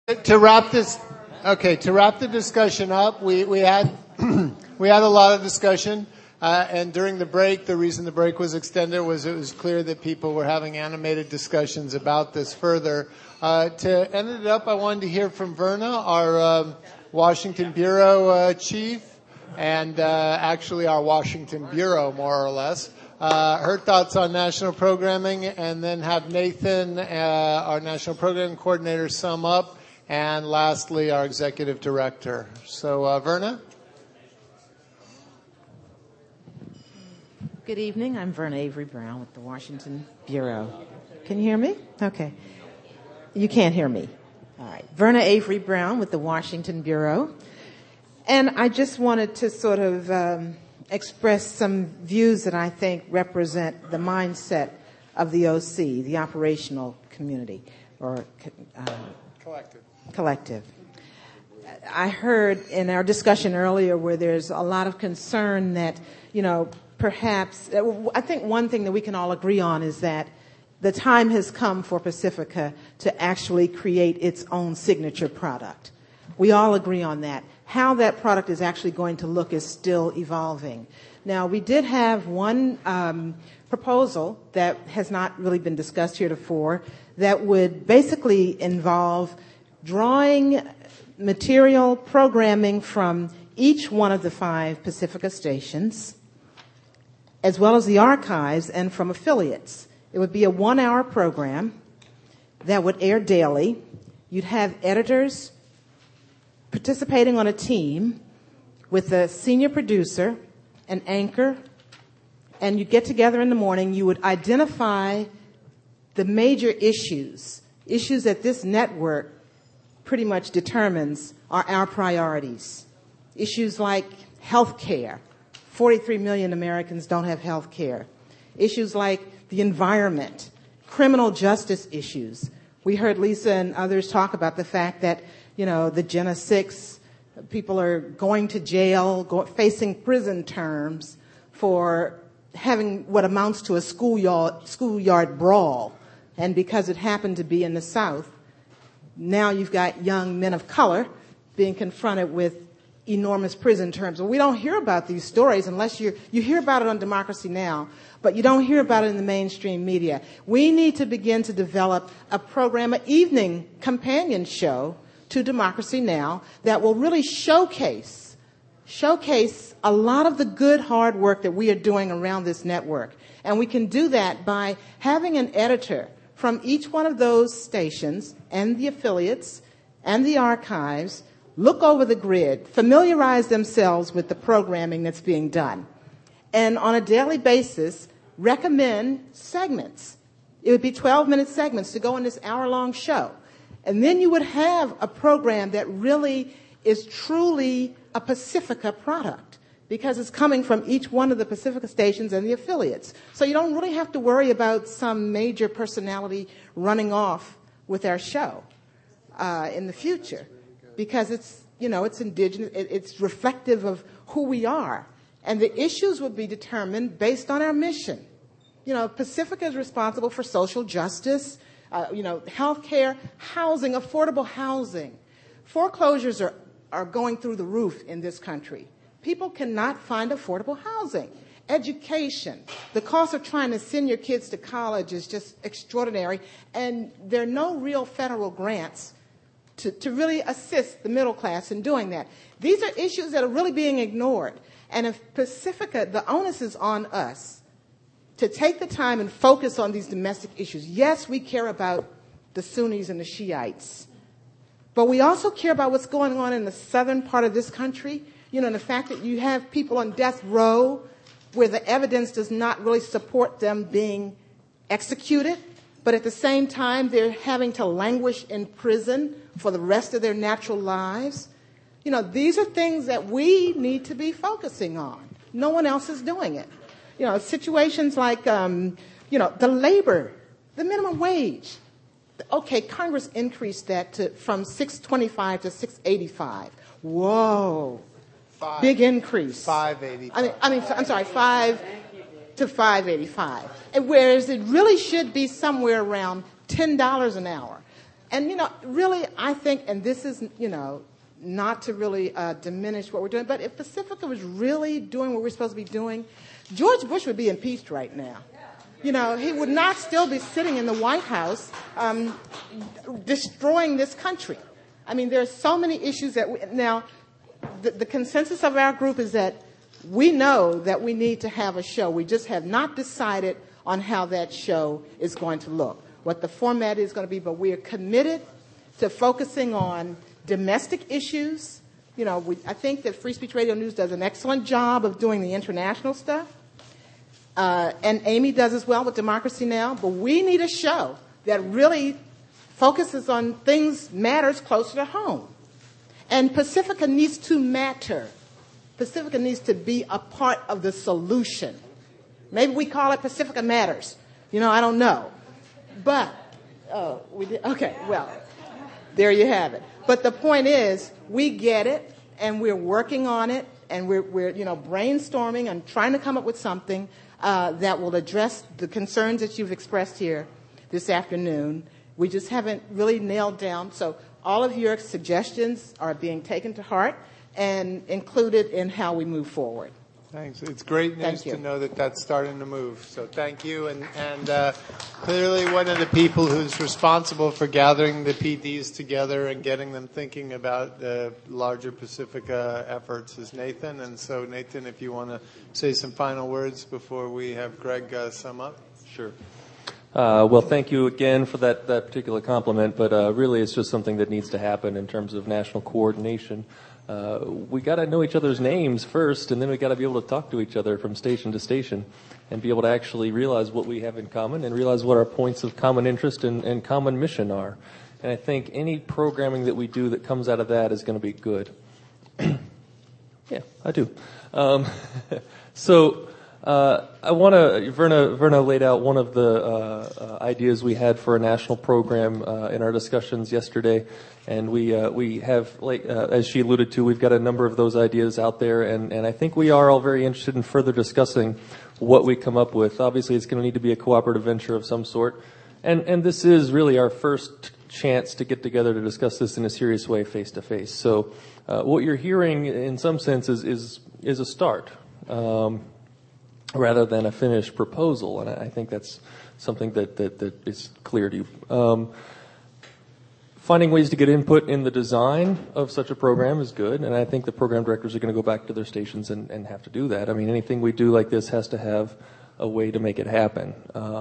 To wrap the discussion up, we had we had a lot of discussion, and during the break, the reason the break was extended was it was clear that people were having animated discussions about this further. To end it up, I wanted to hear from Verna, our Washington Bureau chief, and actually our Washington Bureau, more or less. Her thoughts on national programming, and then have Nathan, our national programming coordinator, sum up. And lastly, our executive director. So, Verna? Good evening. I'm Verna Avery Brown with the Washington Bureau. Can you hear me? Okay. You can't hear me. All right. Verna Avery Brown with the Washington Bureau. And I just wanted to sort of express some views that I think represent the mindset of the OC, the operational community, or collective. I heard in our discussion earlier where there's a lot of concern that, perhaps, I think one thing that we can all agree on is that the time has come for Pacifica to actually create its own signature product. We all agree on that. How that product is actually going to look is still evolving. Now, we did have one proposal that has not really been discussed heretofore that would basically involve drawing material programming from each one of the 5 Pacifica stations, as well as the archives and from affiliates. It would be a 1-hour program that would air daily. You'd have editors participating on a team with a senior producer, an anchor, and you'd get together in the morning. You would identify the major issues that this network pretty much determines are our priorities. Issues like health care. 43 million Americans don't have health care. Issues like the environment, criminal justice issues. We heard Lisa and others talk about the fact that, the Jena 6, people are going to jail, facing prison terms for having what amounts to a schoolyard brawl. And because it happened to be in the South, now you've got young men of color being confronted with enormous prison terms. Well, we don't hear about these stories unless you hear about it on Democracy Now!, but you don't hear about it in the mainstream media. We need to begin to develop a program, an evening companion show to Democracy Now! That will really showcase a lot of the good, hard work that we are doing around this network. And we can do that by having an editor from each one of those stations and the affiliates and the archives look over the grid, familiarize themselves with the programming that's being done, and on a daily basis, recommend segments. It would be 12-minute segments to go in this hour-long show. And then you would have a program that really is truly a Pacifica product, because it's coming from each one of the Pacifica stations and the affiliates. So you don't really have to worry about some major personality running off with our show in the future, because it's indigenous, it's reflective of who we are. And the issues would be determined based on our mission. Pacifica is responsible for social justice, health care, housing, affordable housing. Foreclosures are going through the roof in this country. People cannot find affordable housing. Education, the cost of trying to send your kids to college is just extraordinary, and there are no real federal grants to really assist the middle class in doing that. These are issues that are really being ignored. And if Pacifica, the onus is on us to take the time and focus on these domestic issues. Yes, we care about the Sunnis and the Shiites, but we also care about what's going on in the southern part of this country. And the fact that you have people on death row where the evidence does not really support them being executed, but at the same time they're having to languish in prison for the rest of their natural lives. These are things that we need to be focusing on. No one else is doing it. Situations like, the labor, the minimum wage. Okay, Congress increased that from $6.25 to $6.85. Whoa. Big increase. $5.85. I'm sorry, $5 to $5.85. And whereas it really should be somewhere around $10 an hour. And, really, I think, and this is, not to really diminish what we're doing, but if Pacifica was really doing what we're supposed to be doing, George Bush would be impeached right now. He would not still be sitting in the White House destroying this country. I mean, there are so many issues that now, the consensus of our group is that we know that we need to have a show. We just have not decided on how that show is going to look, what the format is going to be, but we are committed to focusing on domestic issues. I think that Free Speech Radio News does an excellent job of doing the international stuff. And Amy does as well with Democracy Now! But we need a show that really focuses on matters closer to home. And Pacifica needs to matter. Pacifica needs to be a part of the solution. Maybe we call it Pacifica Matters. I don't know. But, we did. Okay, well, there you have it. But the point is, we get it, and we're working on it, and we're brainstorming and trying to come up with something that will address the concerns that you've expressed here this afternoon. We just haven't really nailed down. So all of your suggestions are being taken to heart and included in how we move forward. Thanks. It's great news to know that that's starting to move. So thank you. And clearly one of the people who's responsible for gathering the PDs together and getting them thinking about the larger Pacifica efforts is Nathan. And so, Nathan, if you want to say some final words before we have Greg sum up. Sure. Well, thank you again for that particular compliment, but really it's just something that needs to happen in terms of national coordination. We got to know each other's names first, and then we got to be able to talk to each other from station to station and be able to actually realize what we have in common and realize what our points of common interest and common mission are. And I think any programming that we do that comes out of that is going to be good. Yeah, I do. I want to, Verna laid out one of the ideas we had for a national program in our discussions yesterday, and we have, as she alluded to, we've got a number of those ideas out there, and I think we are all very interested in further discussing what we come up with. Obviously, it's going to need to be a cooperative venture of some sort, and this is really our first chance to get together to discuss this in a serious way face to face. So what you're hearing, in some sense, is a start. Rather than a finished proposal, and I think that's something that is clear to you. Finding ways to get input in the design of such a program is good, and I think the program directors are going to go back to their stations and have to do that. I mean, anything we do like this has to have a way to make it happen.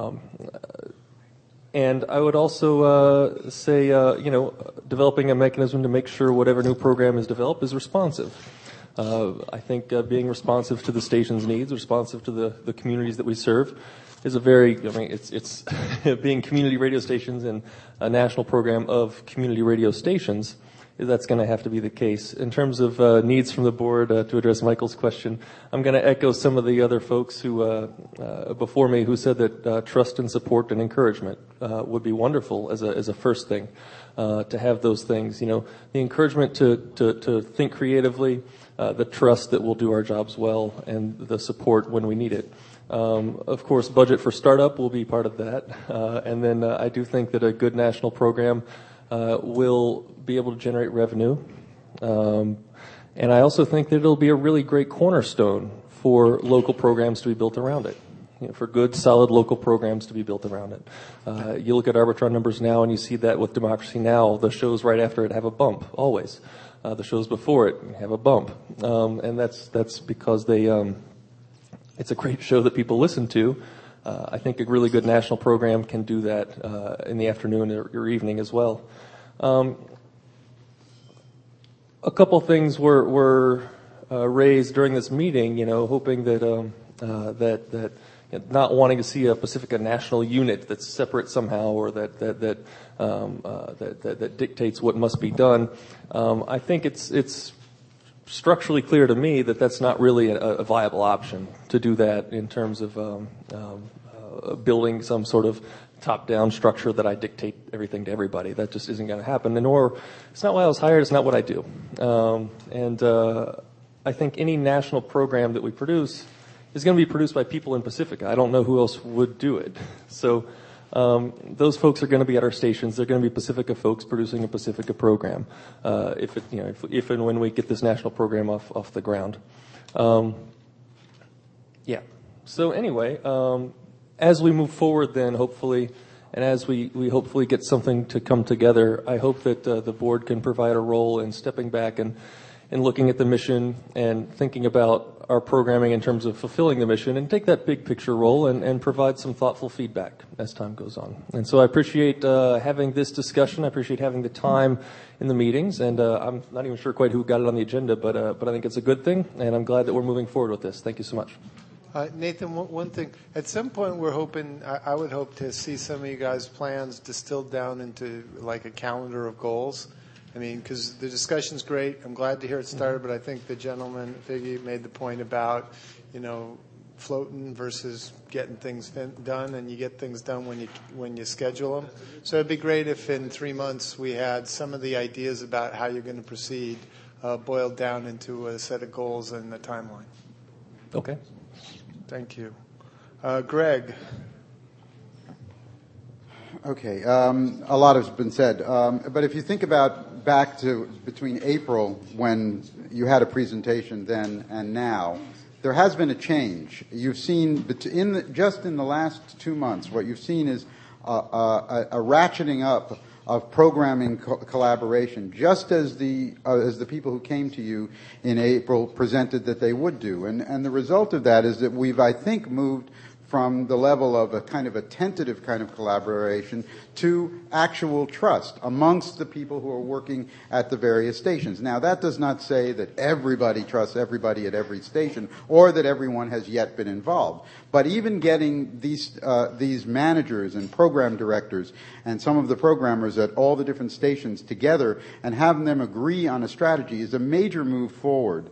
And I would also say, developing a mechanism to make sure whatever new program is developed is responsive. I think being responsive to the station's needs, responsive to the communities that we serve, is it's being community radio stations and a national program of community radio stations. That's going to have to be the case. In terms of needs from the board, to address Michael's question, I'm going to echo some of the other folks who before me who said that trust and support and encouragement would be wonderful as a first thing, to have those things. The encouragement to think creatively, the trust that we'll do our jobs well, and the support when we need it. Of course, budget for startup will be part of that. And then I do think that a good national program will be able to generate revenue. And I also think that it'll be a really great cornerstone for local programs to be built around it. For good, solid local programs to be built around it. You look at Arbitron numbers now, and you see that with Democracy Now!, the shows right after it have a bump, always. The shows before it have a bump. And that's because it's a great show that people listen to. I think a really good national program can do that in the afternoon or evening as well. A couple things were raised during this meeting, hoping that not wanting to see a Pacifica national unit that's separate somehow, or that dictates what must be done. I think it's structurally clear to me that that's not really a viable option to do that in terms of building some sort of top-down structure that I dictate everything to everybody. That just isn't going to happen. It's not why I was hired. It's not what I do. I think any national program that we produce is going to be produced by people in Pacifica. I don't know who else would do it. So those folks are going to be at our stations. They're going to be Pacifica folks producing a Pacifica program, if and when we get this national program off the ground. Yeah. So anyway, as we move forward then, hopefully, and as we hopefully get something to come together, I hope that the board can provide a role in stepping back and looking at the mission and thinking about our programming in terms of fulfilling the mission, and take that big picture role and provide some thoughtful feedback as time goes on. And so I appreciate having this discussion. I appreciate having the time in the meetings, and I'm not even sure quite who got it on the agenda, but I think it's a good thing, and I'm glad that we're moving forward with this. Thank you so much. Nathan, one thing. At some point, we're hoping, I would hope to see some of you guys' plans distilled down into like a calendar of goals. I mean, because the discussion's great. I'm glad to hear it started, but I think the gentleman, Figgy, made the point about, floating versus getting things done, and you get things done when you schedule them. So it'd be great if in 3 months we had some of the ideas about how you're going to proceed boiled down into a set of goals and a timeline. Okay. Thank you. Greg. Okay, a lot has been said, but if you think about back to between April, when you had a presentation then, and now, there has been a change. You've seen, just in the last 2 months, what you've seen is a ratcheting up of programming collaboration, just as the people who came to you in April presented that they would do. And the result of that is that we've, I think, moved from the level of a kind of a tentative kind of collaboration to actual trust amongst the people who are working at the various stations. Now, that does not say that everybody trusts everybody at every station or that everyone has yet been involved. But even getting these managers and program directors and some of the programmers at all the different stations together and having them agree on a strategy is a major move forward.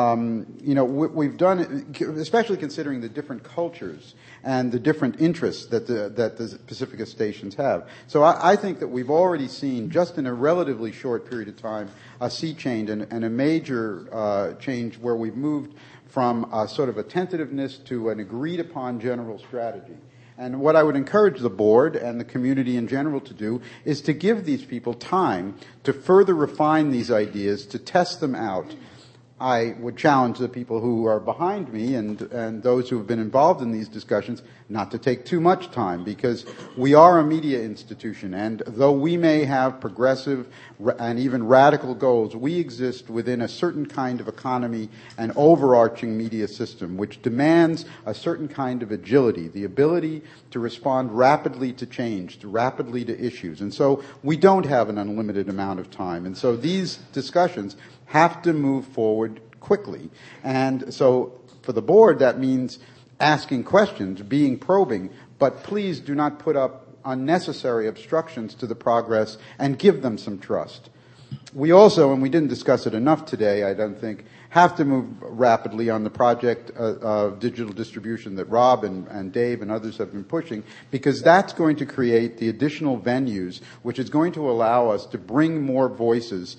We've done it, especially considering the different cultures and the different interests that the Pacifica stations have. So I think that we've already seen, just in a relatively short period of time, a sea change and a major change where we've moved from a sort of a tentativeness to an agreed upon general strategy. And what I would encourage the board and the community in general to do is to give these people time to further refine these ideas, to test them out. I would challenge the people who are behind me and those who have been involved in these discussions not to take too much time, because we are a media institution, and though we may have progressive and even radical goals, we exist within a certain kind of economy and overarching media system which demands a certain kind of agility, the ability to respond rapidly to change, rapidly to issues. And so we don't have an unlimited amount of time. And so these discussions have to move forward quickly. And so for the board, that means asking questions, being probing, but please do not put up unnecessary obstructions to the progress and give them some trust. We also, and we didn't discuss it enough today, I don't think, have to move rapidly on the project of digital distribution that Rob and Dave and others have been pushing, because that's going to create the additional venues which is going to allow us to bring more voices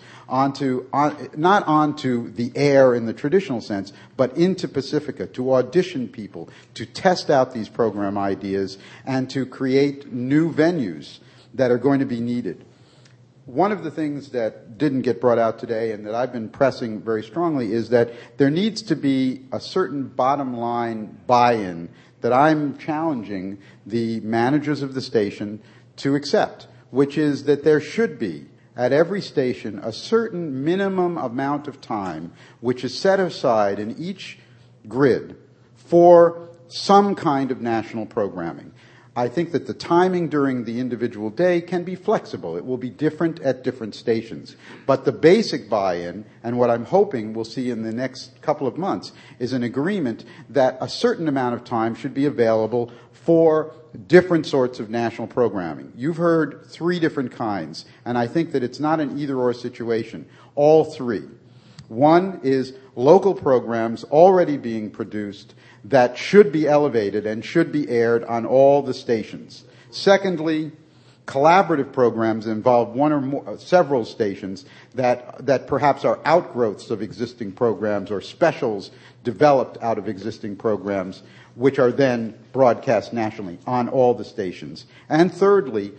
not onto the air in the traditional sense, but into Pacifica, to audition people, to test out these program ideas, and to create new venues that are going to be needed. One of the things that didn't get brought out today and that I've been pressing very strongly is that there needs to be a certain bottom line buy-in that I'm challenging the managers of the station to accept, which is that there should be at every station a certain minimum amount of time which is set aside in each grid for some kind of national programming. I think that the timing during the individual day can be flexible. It will be different at different stations. But the basic buy-in, and what I'm hoping we'll see in the next couple of months, is an agreement that a certain amount of time should be available for different sorts of national programming. You've heard 3 different kinds, and I think that it's not an either-or situation. All 3. One is local programs already being produced that should be elevated and should be aired on all the stations. Secondly, collaborative programs involve one or more, several stations that perhaps are outgrowths of existing programs or specials developed out of existing programs, which are then broadcast nationally on all the stations. And thirdly,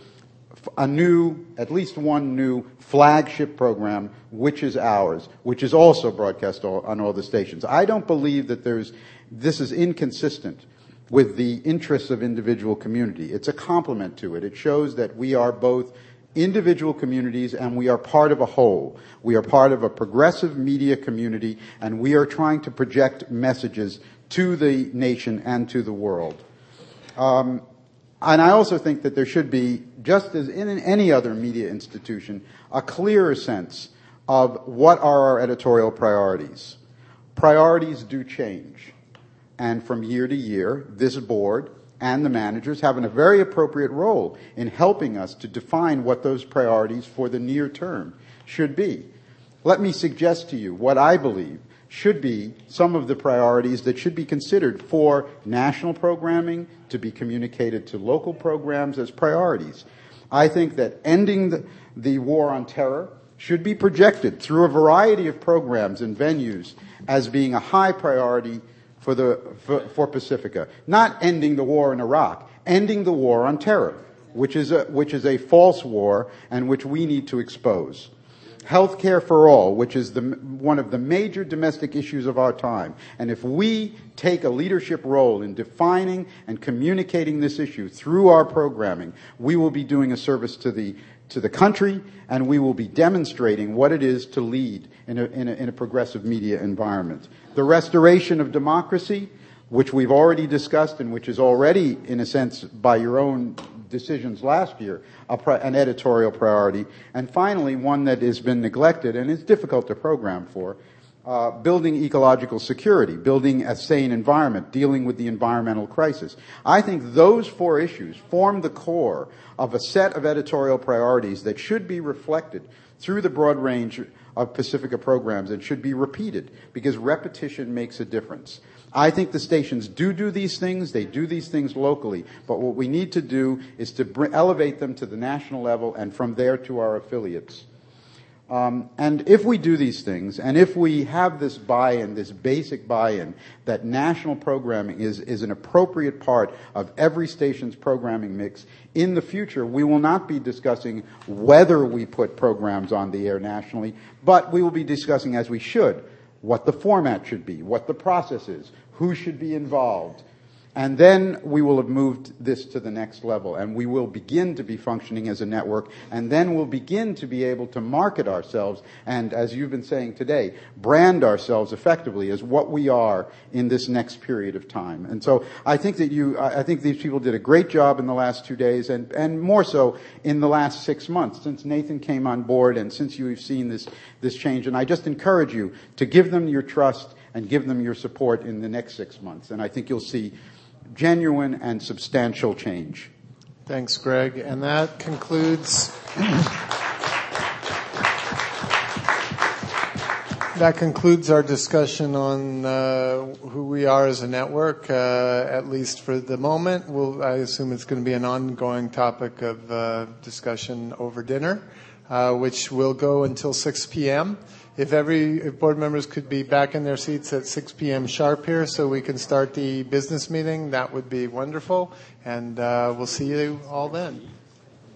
at least one new flagship program, which is ours, which is also broadcast on all the stations. I don't believe that this is inconsistent with the interests of individual community. It's a complement to it. It shows that we are both individual communities and we are part of a whole. We are part of a progressive media community, and we are trying to project messages to the nation and to the world. And I also think that there should be, just as in any other media institution, a clearer sense of what are our editorial priorities. Priorities do change. And from year to year, this board and the managers have a very appropriate role in helping us to define what those priorities for the near term should be. Let me suggest to you what I believe should be some of the priorities that should be considered for national programming to be communicated to local programs as priorities. I think that ending the war on terror should be projected through a variety of programs and venues as being a high priority for Pacifica. Not ending the war in Iraq, ending the war on terror, which is a false war and which we need to expose. Healthcare for all, which is one of the major domestic issues of our time. And if we take a leadership role in defining and communicating this issue through our programming, we will be doing a service to the country, and we will be demonstrating what it is to lead in a progressive media environment. The restoration of democracy, which we've already discussed and which is already, in a sense, by your own decisions last year, an editorial priority. And finally, one that has been neglected and is difficult to program for, building ecological security, building a sane environment, dealing with the environmental crisis. I think those four issues form the core of a set of editorial priorities that should be reflected through the broad range of Pacifica programs and should be repeated, because repetition makes a difference. I think the stations do these things. They do these things locally. But what we need to do is to elevate them to the national level and from there to our affiliates. And if we do these things, and if we have this buy-in, this basic buy-in, that national programming is an appropriate part of every station's programming mix, in the future we will not be discussing whether we put programs on the air nationally, but we will be discussing, as we should, what the format should be, what the process is, who should be involved. And then we will have moved this to the next level, and we will begin to be functioning as a network, and then we'll begin to be able to market ourselves and, as you've been saying today, brand ourselves effectively as what we are in this next period of time. And so I think I think these people did a great job in the last 2 days, and more so in the last 6 months since Nathan came on board and since you've seen this change. And I just encourage you to give them your trust and give them your support in the next 6 months. And I think you'll see genuine and substantial change. Thanks, Greg. And that concludes our discussion on who we are as a network, at least for the moment. I assume it's going to be an ongoing topic of discussion over dinner, which will go until 6 p.m. If board members could be back in their seats at 6 p.m. sharp here so we can start the business meeting, that would be wonderful. And we'll see you all then.